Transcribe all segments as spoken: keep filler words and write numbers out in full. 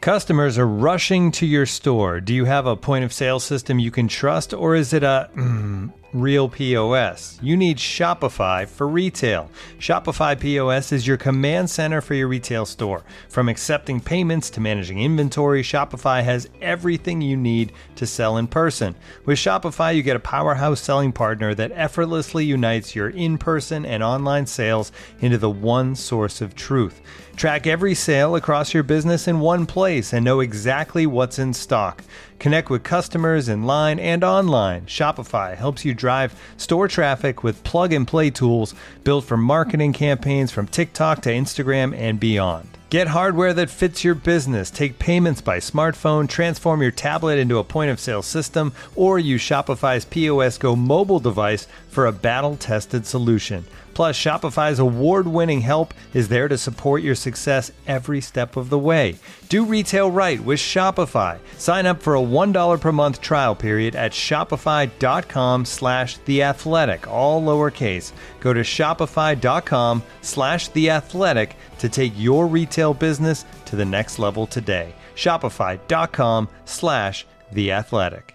Customers are rushing to your store. Do you have a point of sale system you can trust, or is it a mm, real P O S? You need Shopify for retail. Shopify P O S is your command center for your retail store. From accepting payments to managing inventory, Shopify has everything you need to sell in person. With Shopify, you get a powerhouse selling partner that effortlessly unites your in-person and online sales into the one source of truth. Track every sale across your business in one place and know exactly what's in stock. Connect with customers in line and online. Shopify helps you drive store traffic with plug-and-play tools built for marketing campaigns from TikTok to Instagram and beyond. Get hardware that fits your business. Take payments by smartphone, transform your tablet into a point-of-sale system, or use Shopify's P O S Go mobile device for a battle-tested solution. Plus, Shopify's award-winning help is there to support your success every step of the way. Do retail right with Shopify. Sign up for a one dollar per month trial period at shopify.com slash theathletic, all lowercase. Go to shopify.com slash theathletic to take your retail business to the next level today. Shopify.com slash theathletic.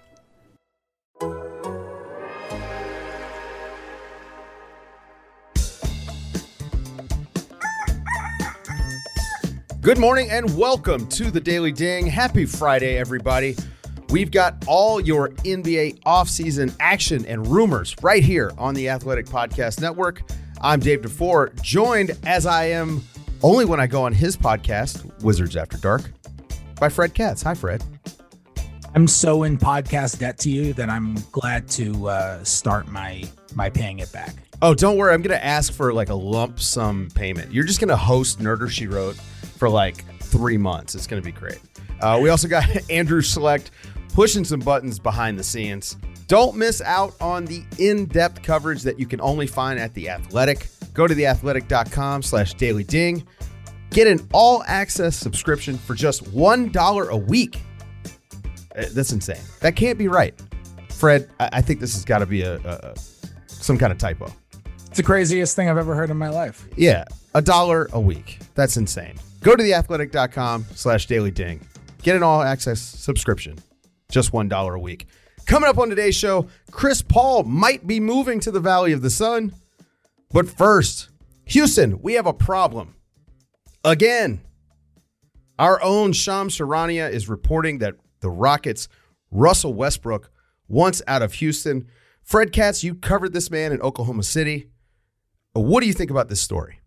Good morning and welcome to the Daily Ding. Happy Friday, everybody. We've got all your N B A offseason action and rumors right here on the Athletic Podcast Network. I'm Dave DeFore, joined as I am only when I go on his podcast, Wizards After Dark, by Fred Katz. Hi, Fred. I'm so in podcast debt to you that I'm glad to uh, start my my paying it back. Oh, don't worry. I'm going to ask for like a lump sum payment. You're just going to host Nerder She Wrote for like three months. It's going to be great. Uh, we also got Andrew Select pushing some buttons behind the scenes. Don't miss out on the in-depth coverage that you can only find at The Athletic. Go to theathletic.com slash daily ding. Get an all-access subscription for just one dollar a week. Uh, that's insane. That can't be right. Fred, I, I think this has got to be a, a, a some kind of typo. It's the craziest thing I've ever heard in my life. Yeah, a dollar a week. That's insane. Go to theathletic.com slash daily ding. Get an all-access subscription. Just one dollar a week. Coming up on today's show, Chris Paul might be moving to the Valley of the Sun. But first, Houston, we have a problem. Again, our own Shams Charania is reporting that the Rockets' Russell Westbrook wants out of Houston. Fred Katz, you covered this man in Oklahoma City. What do you think about this story?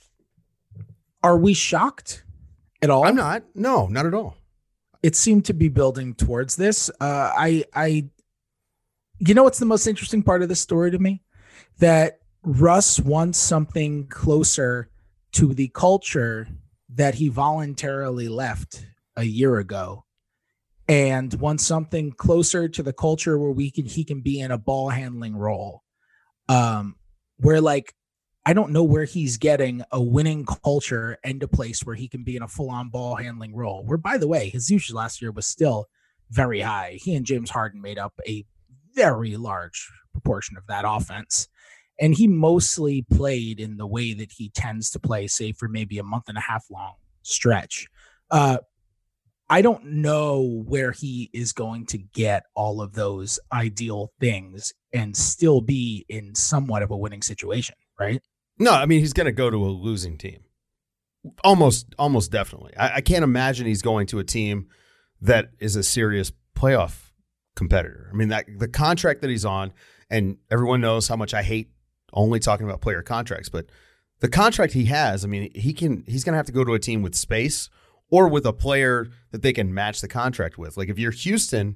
Are we shocked at all? I'm not. No, not at all. It seemed to be building towards this. Uh, I, I, you know, what's the most interesting part of this story to me? That Russ wants something closer to the culture that he voluntarily left a year ago, and wants something closer to the culture where we can he can be in a ball handling role. Um, where like. I don't know where he's getting a winning culture and a place where he can be in a full-on ball handling role. Where, by the way, his usage last year was still very high. He and James Harden made up a very large proportion of that offense. And he mostly played in the way that he tends to play, say for maybe a month and a half long stretch. Uh, I don't know where he is going to get all of those ideal things and still be in somewhat of a winning situation, right? No, I mean, he's going to go to a losing team. Almost, almost definitely. I, I can't imagine he's going to a team that is a serious playoff competitor. I mean, that the contract that he's on, and everyone knows how much I hate only talking about player contracts, but the contract he has, I mean, he can he's going to have to go to a team with space or with a player that they can match the contract with. Like if you're Houston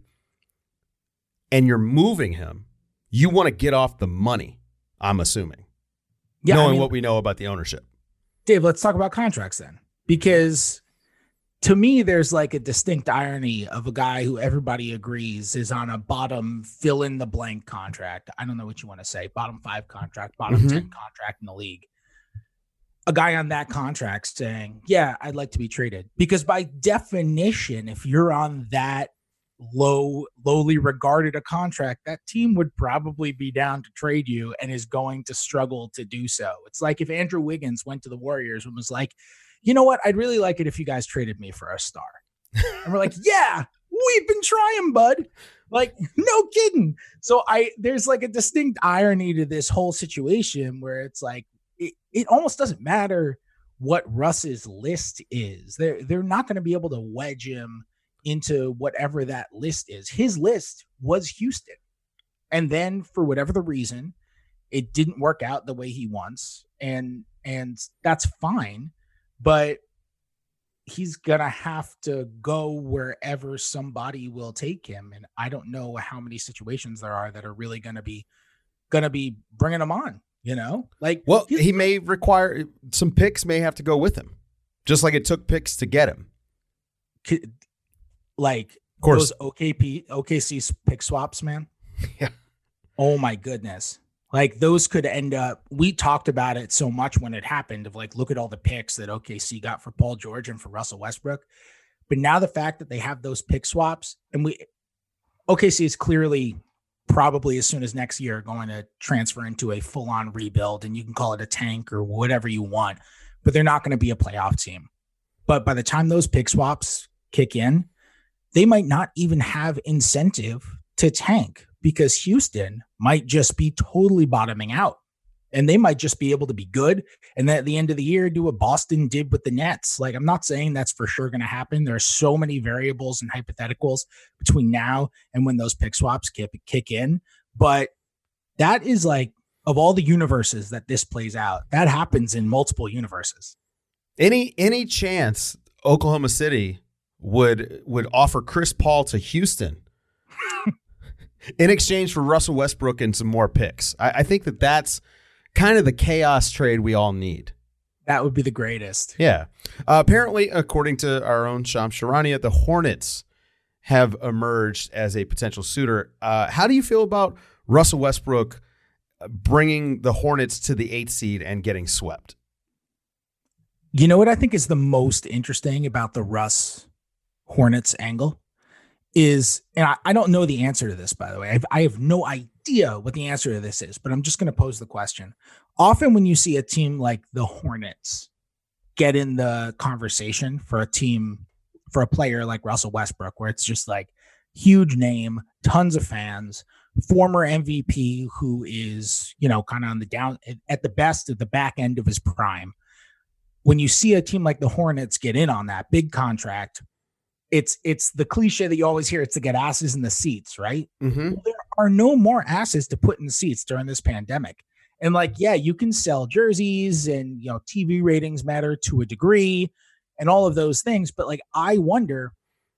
and you're moving him, you want to get off the money, I'm assuming. Yeah, knowing I mean, what we know about the ownership. Dave, let's talk about contracts then. Because to me, there's like a distinct irony of a guy who everybody agrees is on a bottom fill in the blank contract. I don't know what you want to say. Bottom five contract, bottom mm-hmm. ten contract in the league. A guy on that contract saying, yeah, I'd like to be traded. Because by definition, if you're on that low, lowly regarded a contract, that team would probably be down to trade you and is going to struggle to do so. It's like if Andrew Wiggins went to the Warriors and was like, you know what, I'd really like it if you guys traded me for a star. And we're like, yeah, we've been trying, bud. Like, no kidding. So I there's like a distinct irony to this whole situation where it's like it, it almost doesn't matter what Russ's list is. They're they're not going to be able to wedge him into whatever that list is. His list was Houston. And then for whatever the reason, it didn't work out the way he wants. And and that's fine. But he's going to have to go wherever somebody will take him. And I don't know how many situations there are that are really going to be going to be bringing him on, you know, like, well, he may require some picks may have to go with him, just like it took picks to get him. Like of course. Those O K P O K C pick swaps, man. Yeah. Oh my goodness. Like those could end up, we talked about it so much when it happened of like, look at all the picks that O K C got for Paul George and for Russell Westbrook. But now the fact that they have those pick swaps and we, O K C is clearly probably as soon as next year going to transfer into a full on rebuild, and you can call it a tank or whatever you want, but they're not going to be a playoff team. But by the time those pick swaps kick in, they might not even have incentive to tank, because Houston might just be totally bottoming out and they might just be able to be good. And then at the end of the year, do what Boston did with the Nets. Like, I'm not saying that's for sure going to happen. There are so many variables and hypotheticals between now and when those pick swaps kick, kick in. But that is like, of all the universes that this plays out, that happens in multiple universes. Any, any chance Oklahoma City would, would offer Chris Paul to Houston in exchange for Russell Westbrook and some more picks? I, I think that that's kind of the chaos trade we all need. That would be the greatest. Yeah. Uh, apparently, according to our own Shams Charania, the Hornets have emerged as a potential suitor. Uh, how do you feel about Russell Westbrook bringing the Hornets to the eighth seed and getting swept? You know what I think is the most interesting about the Russ Hornets angle? Is, and I, I don't know the answer to this, by the way. I've, I have no idea what the answer to this is, but I'm just going to pose the question. Often when you see a team like the Hornets get in the conversation for a team, for a player like Russell Westbrook, where it's just like huge name, tons of fans, former M V P who is, you know, kind of on the down, at the best at the back end of his prime. When you see a team like the Hornets get in on that big contract, It's it's the cliche that you always hear. It's to get asses in the seats, right? Mm-hmm. Well, there are no more asses to put in the seats during this pandemic. And like, yeah, you can sell jerseys and, you know, T V ratings matter to a degree and all of those things. But like, I wonder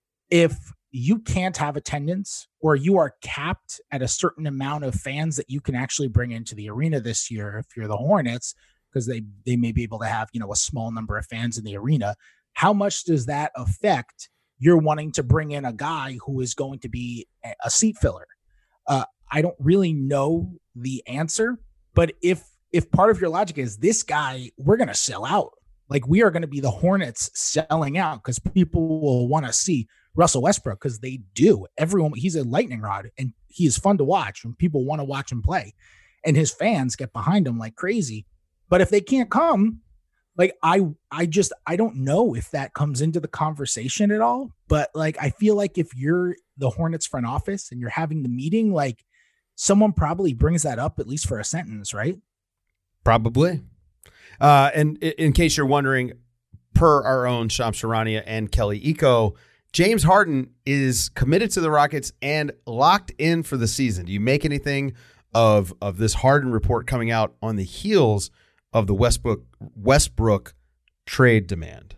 if you can't have attendance or you are capped at a certain amount of fans that you can actually bring into the arena this year, if you're the Hornets, because they, they may be able to have, you know, a small number of fans in the arena. How much does that affect you're wanting to bring in a guy who is going to be a seat filler? Uh, I don't really know the answer, but if if part of your logic is this guy, we're going to sell out. Like, we are going to be the Hornets selling out because people will want to see Russell Westbrook, because they do. Everyone, he's a lightning rod and he is fun to watch and people want to watch him play. And his fans get behind him like crazy. But if they can't come, Like, I, I just, I don't know if that comes into the conversation at all, but like, I feel like if you're the Hornets front office and you're having the meeting, like someone probably brings that up at least for a sentence, right? Probably. Uh, and in case you're wondering, per our own Shams Charania and Kelly Eco, James Harden is committed to the Rockets and locked in for the season. Do you make anything of, of this Harden report coming out on the heels of the Westbrook Westbrook trade demand?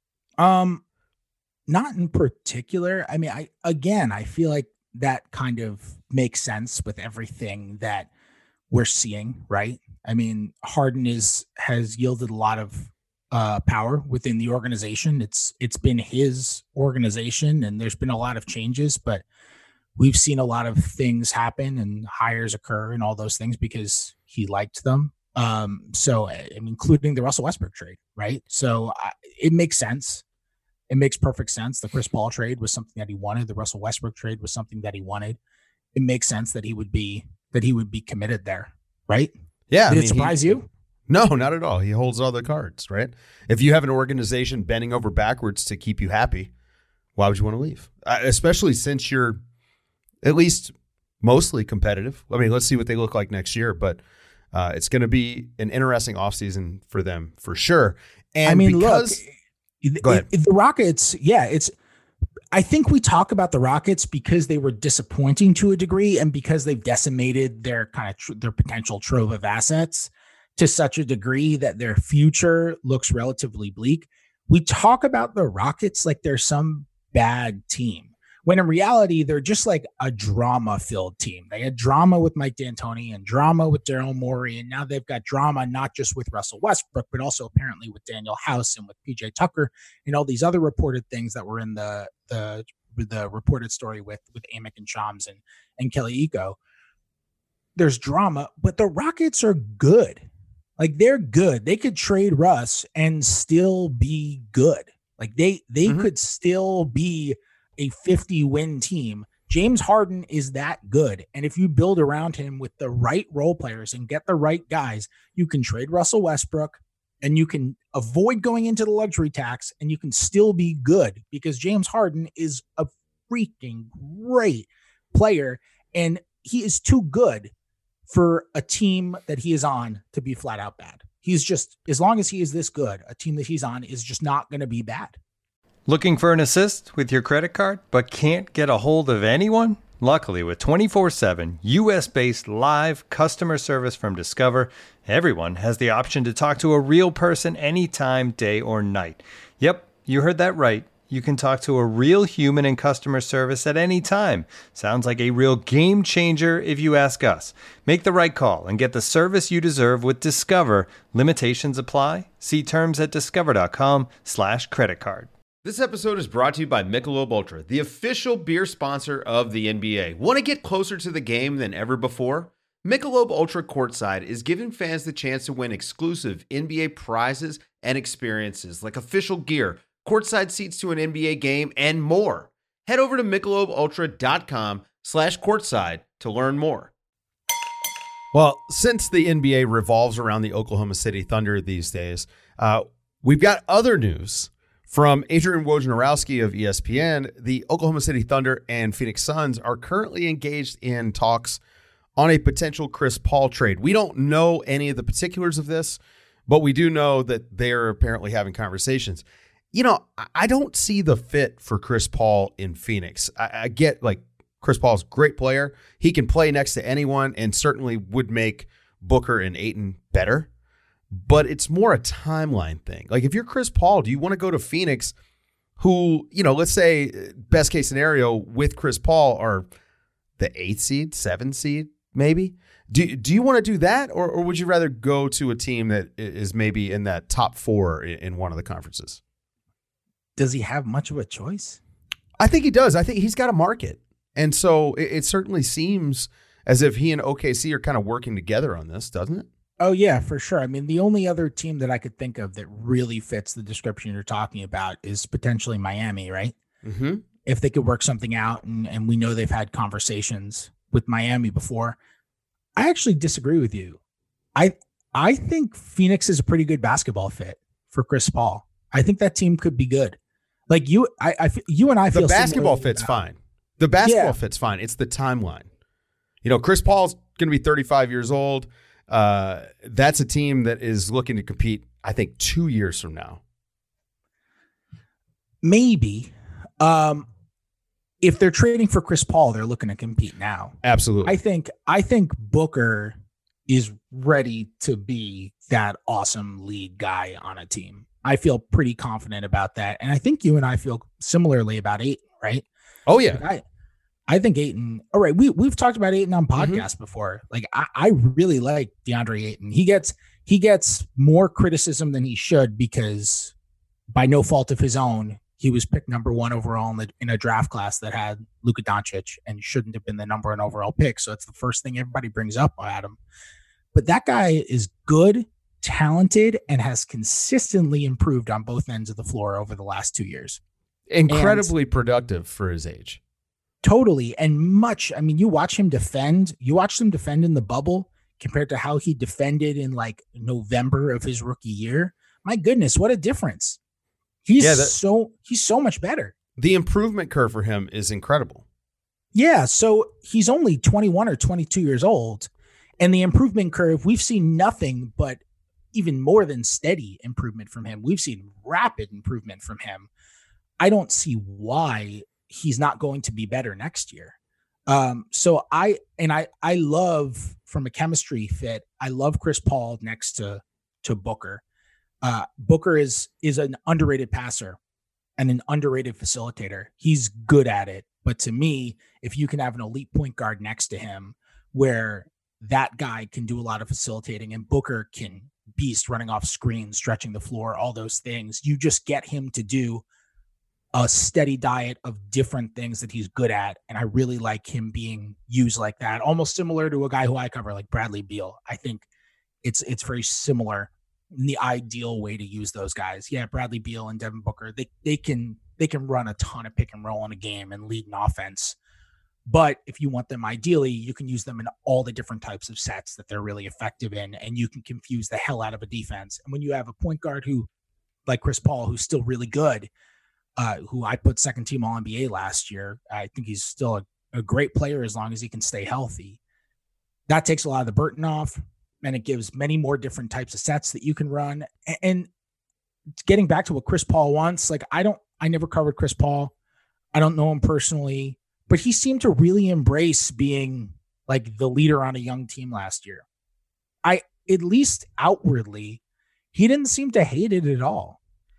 Um, not in particular. I mean, I again, I feel like that kind of makes sense with everything that we're seeing, right? I mean, Harden is has yielded a lot of uh, power within the organization. It's it's been his organization, and there's been a lot of changes, but we've seen a lot of things happen and hires occur and all those things because he liked them. Um, so I'm including the Russell Westbrook trade, right? So I, it makes sense. It makes perfect sense. The Chris Paul trade was something that he wanted. The Russell Westbrook trade was something that he wanted. It makes sense that he would be, that he would be committed there, right? Yeah. Did I it mean, surprise he, you? No, not at all. He holds all the cards, right? If you have an organization bending over backwards to keep you happy, why would you want to leave? Uh, especially since you're at least mostly competitive. I mean, let's see what they look like next year, but uh, it's going to be an interesting offseason for them for sure. And I mean, because, look, go ahead. It, it, the Rockets, yeah, it's, I think we talk about the Rockets because they were disappointing to a degree and because they've decimated their kind of tr- their potential trove of assets to such a degree that their future looks relatively bleak. We talk about the Rockets like they're some bad team, when in reality, they're just like a drama-filled team. They had drama with Mike D'Antoni and drama with Daryl Morey, and now they've got drama not just with Russell Westbrook, but also apparently with Daniel House and with P J Tucker and all these other reported things that were in the the, the reported story with, with Amick and Shams and, and Kelly Iko. There's drama, but the Rockets are good. Like, they're good. They could trade Russ and still be good. Like, they they mm-hmm. could still be a fifty win team. James Harden is that good. And if you build around him with the right role players and get the right guys, you can trade Russell Westbrook and you can avoid going into the luxury tax and you can still be good because James Harden is a freaking great player and he is too good for a team that he is on to be flat out bad. He's just, as long as he is this good, a team that he's on is just not going to be bad. Looking for an assist with your credit card, but can't get a hold of anyone? Luckily, with twenty-four seven U S-based live customer service from Discover, everyone has the option to talk to a real person anytime, day or night. Yep, you heard that right. You can talk to a real human in customer service at any time. Sounds like a real game changer if you ask us. Make the right call and get the service you deserve with Discover. Limitations apply. See terms at discover.com slash credit card. This episode is brought to you by Michelob Ultra, the official beer sponsor of the N B A. Want to get closer to the game than ever before? Michelob Ultra Courtside is giving fans the chance to win exclusive N B A prizes and experiences like official gear, courtside seats to an N B A game, and more. Head over to michelobultra.com slash courtside to learn more. Well, since the N B A revolves around the Oklahoma City Thunder these days, uh, we've got other news. From Adrian Wojnarowski of E S P N, the Oklahoma City Thunder and Phoenix Suns are currently engaged in talks on a potential Chris Paul trade. We don't know any of the particulars of this, but we do know that they're apparently having conversations. You know, I don't see the fit for Chris Paul in Phoenix. I, I get, like, Chris Paul's a great player. He can play next to anyone and certainly would make Booker and Ayton better. But it's more a timeline thing. Like, if you're Chris Paul, do you want to go to Phoenix, who, you know, let's say best case scenario with Chris Paul are the eighth seed, seventh seed, maybe? Do, do you want to do that? Or, or would you rather go to a team that is maybe in that top four in, in one of the conferences? Does he have much of a choice? I think he does. I think he's got a market. And so it, it certainly seems as if he and O K C are kind of working together on this, doesn't it? Oh, yeah, for sure. I mean, the only other team that I could think of that really fits the description you're talking about is potentially Miami, right? Mm-hmm. If they could work something out, and, and we know they've had conversations with Miami before. I actually disagree with you. I I think Phoenix is a pretty good basketball fit for Chris Paul. I think that team could be good. Like you, I, I you and I feel the basketball fit's about. fine. The basketball Yeah. fit's fine. It's the timeline. You know, Chris Paul's going to be thirty-five years old. Uh, that's a team that is looking to compete, I think, two years from now. Maybe. Um, if they're trading for Chris Paul, they're looking to compete now. Absolutely. I think I think Booker is ready to be that awesome lead guy on a team. I feel pretty confident about that. And I think you and I feel similarly about Ayton, right? Oh, yeah. Like I, I think Ayton, all right, we, we've talked about Ayton on podcasts mm-hmm. before. Like, I, I really like DeAndre Ayton. He gets he gets more criticism than he should because by no fault of his own, he was picked number one overall in, the, in a draft class that had Luka Doncic and shouldn't have been the number one overall pick. So it's the first thing everybody brings up about him. But that guy is good, talented, and has consistently improved on both ends of the floor over the last two years. Incredibly and productive for his age. Totally. And much, I mean, you watch him defend, you watched him defend in the bubble compared to how he defended in like November of his rookie year. My goodness, what a difference. He's Yeah, that- so, he's so much better. The improvement curve for him is incredible. Yeah, so he's only twenty-one or twenty-two years old, and the improvement curve, we've seen nothing but even more than steady improvement from him. We've seen rapid improvement from him. I don't see why he's not going to be better next year. Um, so I and I I love, from a chemistry fit, I love Chris Paul next to to Booker. Uh, Booker is is an underrated passer and an underrated facilitator. He's good at it. But to me, if you can have an elite point guard next to him where that guy can do a lot of facilitating and Booker can beast running off screens, stretching the floor, all those things, you just get him to do a steady diet of different things that he's good at. And I really like him being used like that, almost similar to a guy who I cover, like Bradley Beal. I think it's it's very similar in the ideal way to use those guys. Yeah, Bradley Beal and Devin Booker, they they can they can run a ton of pick and roll in a game and lead an offense. But if you want them ideally, you can use them in all the different types of sets that they're really effective in, and you can confuse the hell out of a defense. And when you have a point guard who, like Chris Paul, who's still really good, uh, who I put second team All N B A last year, I think he's still a, a great player as long as he can stay healthy. That takes a lot of the burden off, and it gives many more different types of sets that you can run. And, and getting back to what Chris Paul wants, like I don't, I never covered Chris Paul. I don't know him personally, but he seemed to really embrace being like the leader on a young team last year. I, at least outwardly, he didn't seem to hate it at all.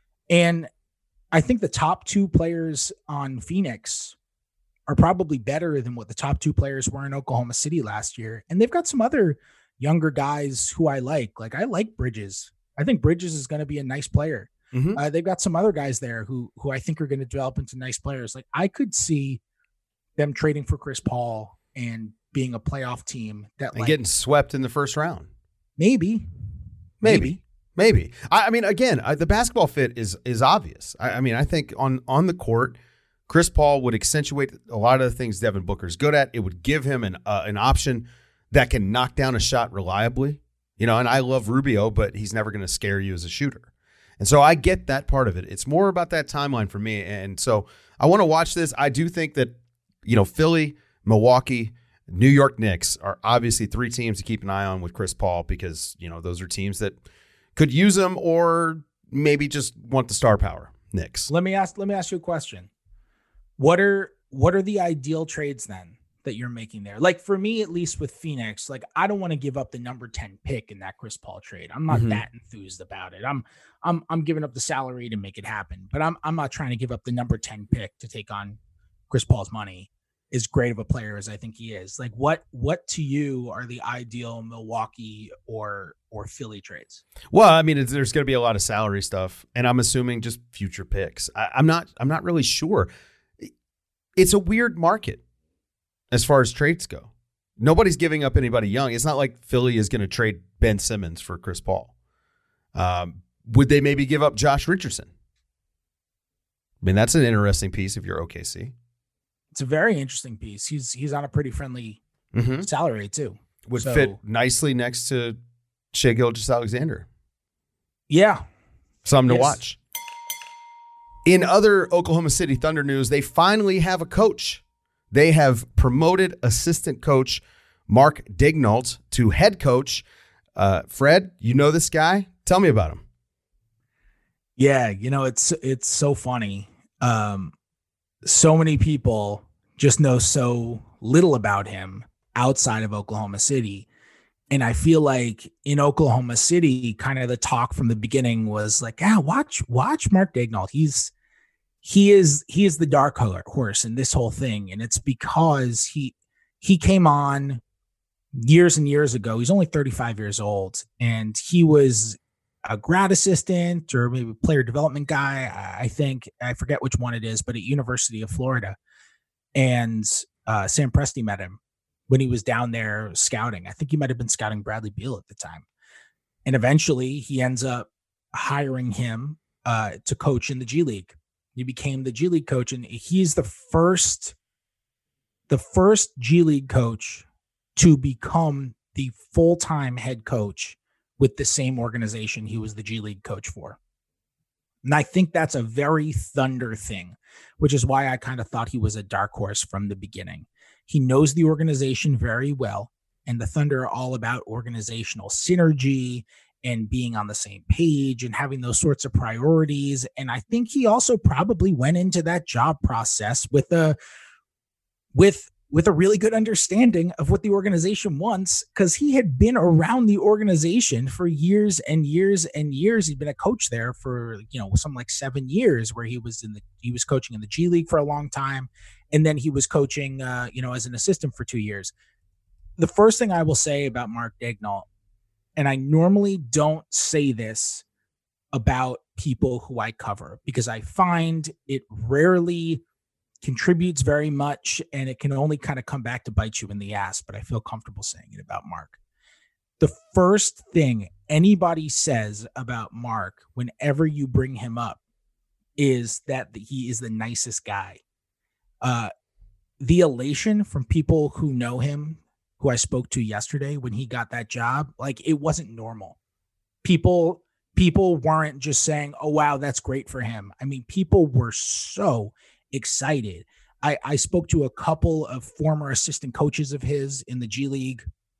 And I think the top two players on Phoenix are probably better than what the top two players were in Oklahoma City last year. And they've got some other younger guys who I like. Like I like Bridges. I think Bridges is going to be a nice player. Mm-hmm. Uh, they've got some other guys there who who I think are going to develop into nice players. Like I could see them trading for Chris Paul and being a playoff team that and like getting swept in the first round. Maybe, maybe, maybe. maybe. I, I mean, again, I, the basketball fit is is obvious. I, I mean, I think on on the court, Chris Paul would accentuate a lot of the things Devin Booker's good at. It would give him an uh, an option that can knock down a shot reliably. You know, and I love Rubio, but he's never going to scare you as a shooter. And so I get that part of it. It's more about that timeline for me. And so I want to watch this. I do think that, you know, Philly, Milwaukee, New York Knicks are obviously three teams to keep an eye on with Chris Paul because, you know, those are teams that could use him or maybe just want the star power. Knicks. Let me ask, let me ask you a question. What are, what are the ideal trades then that you're making there? Like for me, at least with Phoenix, like I don't want to give up the number ten pick in that Chris Paul trade. I'm not mm-hmm. that enthused about it. I'm, I'm, I'm giving up the salary to make it happen, but I'm, I'm not trying to give up the number ten pick to take on Chris Paul's money. As great of a player as I think he is. Like what, what to you are the ideal Milwaukee or, or Philly trades? Well, I mean, it's, there's going to be a lot of salary stuff and I'm assuming just future picks. I, I'm not, I'm not really sure. It's a weird market. As far as trades go, nobody's giving up anybody young. It's not like Philly is going to trade Ben Simmons for Chris Paul. Um, would they maybe give up Josh Richardson? I mean, that's an interesting piece if you're O K C. It's a very interesting piece. He's he's on a pretty friendly mm-hmm. salary too. Would so, fit nicely next to Shai Gilgeous-Alexander. Yeah. Something to yes. watch. In other Oklahoma City Thunder news, they finally have a coach. They have promoted assistant coach Mark Daigneault to head coach. Uh, Fred, you know this guy? Tell me about him. Yeah, you know, it's it's so funny. Um, so many people just know so little about him outside of Oklahoma City. And I feel like in Oklahoma City, kind of the talk from the beginning was like, yeah, watch, watch Mark Daigneault. He's He is he is the dark horse in this whole thing, and it's because he he came on years and years ago. He's only thirty-five years old, and he was a grad assistant or maybe player development guy. I think I forget which one it is, but at University of Florida. And uh, Sam Presti met him when he was down there scouting. I think he might have been scouting Bradley Beal at the time, and eventually he ends up hiring him uh, to coach in the G League. He became the G League coach, and he's the first, the first G League coach to become the full-time head coach with the same organization he was the G League coach for. And I think that's a very Thunder thing, which is why I kind of thought he was a dark horse from the beginning. He knows the organization very well, and the Thunder are all about organizational synergy and being on the same page and having those sorts of priorities. And I think he also probably went into that job process with a with with a really good understanding of what the organization wants, because he had been around the organization for years and years and years. He'd been a coach there for, you know, something like seven years where he was in the, he was coaching in the G League for a long time. And then he was coaching, uh, you know, as an assistant for two years. The first thing I will say about Mark Daigneault, and I normally don't say this about people who I cover because I find it rarely contributes very much, and it can only kind of come back to bite you in the ass, but I feel comfortable saying it about Mark. The first thing anybody says about Mark whenever you bring him up is that he is the nicest guy. Uh, the elation from people who know him, who I spoke to yesterday when he got that job, like it wasn't normal. People, people weren't just saying, oh, wow, that's great for him. I mean, people were so excited. I, I spoke to a couple of former assistant coaches of his in the G League,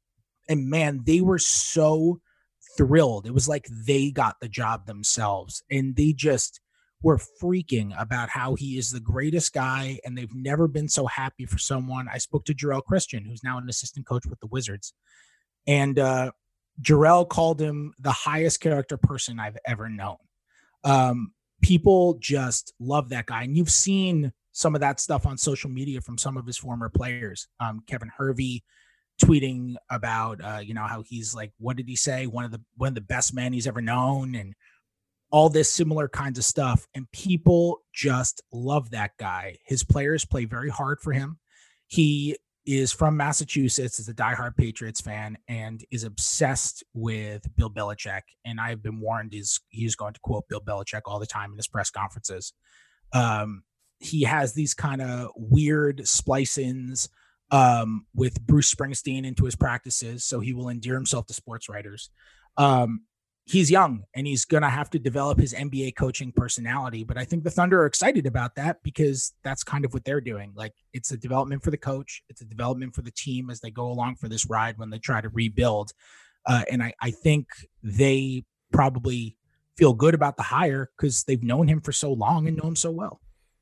and man, they were so thrilled. It was like they got the job themselves, and they just were freaking about how he is the greatest guy, and they've never been so happy for someone. I spoke to Jarrell Christian, who's now an assistant coach with the Wizards, and uh, Jarrell called him the highest character person I've ever known. Um, People just love that guy. And you've seen some of that stuff on social media from some of his former players. Um, Kevin Hervey tweeting about, uh, you know, how he's like, what did he say? One of the, one of the best men he's ever known, and all this similar kinds of stuff. And people just love that guy. His players play very hard for him. He is from Massachusetts, is a diehard Patriots fan, and is obsessed with Bill Belichick. And I've been warned he's, he's going to quote Bill Belichick all the time in his press conferences. Um, he has these kind of weird splice-ins um, with Bruce Springsteen into his practices, so he will endear himself to sports writers. Um, he's young, and he's going to have to develop his N B A coaching personality. But I think the Thunder are excited about that because that's kind of what they're doing. Like, it's a development for the coach. It's a development for the team as they go along for this ride when they try to rebuild. Uh, and I, I think they probably feel good about the hire because they've known him for so long and know him so well.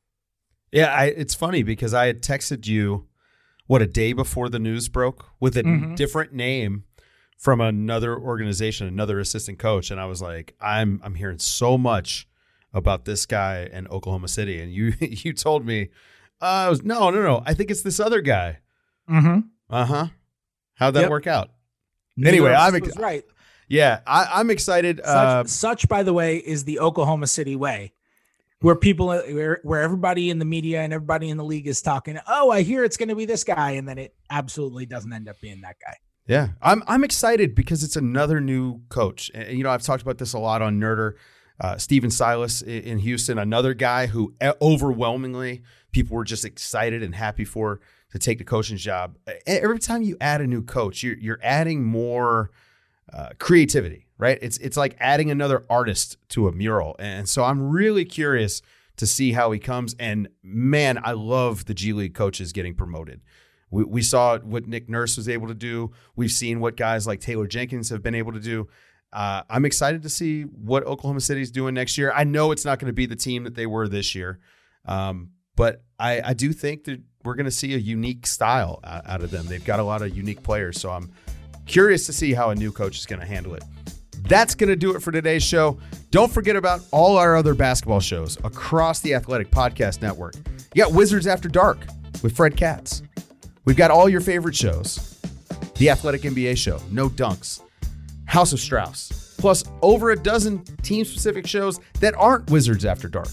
Yeah, I, it's funny because I had texted you, what, a day before the news broke with a mm-hmm. different name from another organization, another assistant coach. And I was like, I'm I'm hearing so much about this guy in Oklahoma City. And you you told me, uh, I was, no, no, no. I think it's this other guy. Mm-hmm. Uh-huh. How'd that yep. work out? Neither anyway, I'm ex- right. Yeah, I, I'm excited. Such, uh, such, by the way, is the Oklahoma City way, where people, where, where everybody in the media and everybody in the league is talking, oh, I hear it's going to be this guy. And then it absolutely doesn't end up being that guy. Yeah, I'm I'm excited because it's another new coach. And, you know, I've talked about this a lot on Nerder. Uh, Steven Silas in Houston, another guy who overwhelmingly people were just excited and happy for to take the coaching job. Every time you add a new coach, you're you're adding more uh, creativity, right? It's it's like adding another artist to a mural. And so I'm really curious to see how he comes. And man, I love the G League coaches getting promoted. We we saw what Nick Nurse was able to do. We've seen what guys like Taylor Jenkins have been able to do. Uh, I'm excited to see what Oklahoma City's doing next year. I know it's not going to be the team that they were this year, um, but I, I do think that we're going to see a unique style out, out of them. They've got a lot of unique players, so I'm curious to see how a new coach is going to handle it. That's going to do it for today's show. Don't forget about all our other basketball shows across the Athletic Podcast Network. You got Wizards After Dark with Fred Katz. We've got all your favorite shows. The Athletic N B A Show, No Dunks, House of Strauss, plus over a dozen team-specific shows that aren't Wizards After Dark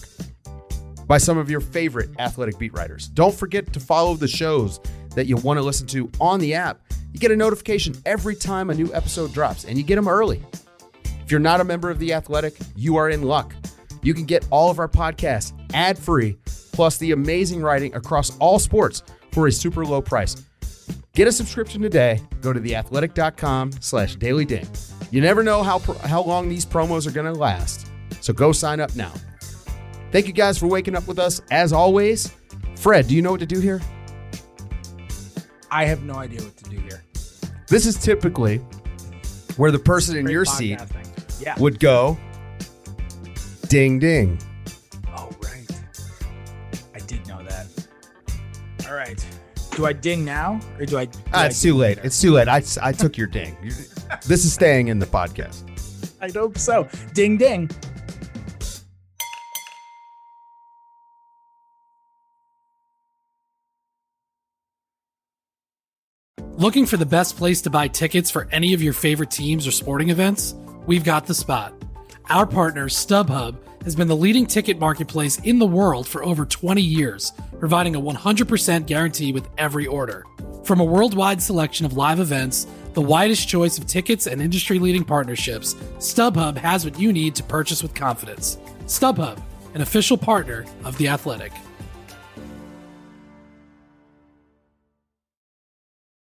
by some of your favorite athletic beat writers. Don't forget to follow the shows that you want to listen to on the app. You get a notification every time a new episode drops, and you get them early. If you're not a member of The Athletic, you are in luck. You can get all of our podcasts ad-free, plus the amazing writing across all sports for a super low price. Get a subscription today. Go to theathletic.com slash daily ding. You never know how how long these promos are going to last, so go sign up now. Thank you guys for waking up with us. As always, Fred, do you know what to do here? I have no idea what to do here. This is typically where the person in Great your seat podcasting. Yeah. would go, ding, ding. Oh, right. I did know that. All right. Do I ding now or do I? Do Ah, I it's too ding late. later? It's too late. I, I took your ding. This is staying in the podcast. I hope so. Ding, ding. Looking for the best place to buy tickets for any of your favorite teams or sporting events? We've got the spot. Our partner, StubHub, has been the leading ticket marketplace in the world for over twenty years, providing a one hundred percent guarantee with every order. From a worldwide selection of live events, the widest choice of tickets and industry-leading partnerships, StubHub has what you need to purchase with confidence. StubHub, an official partner of The Athletic.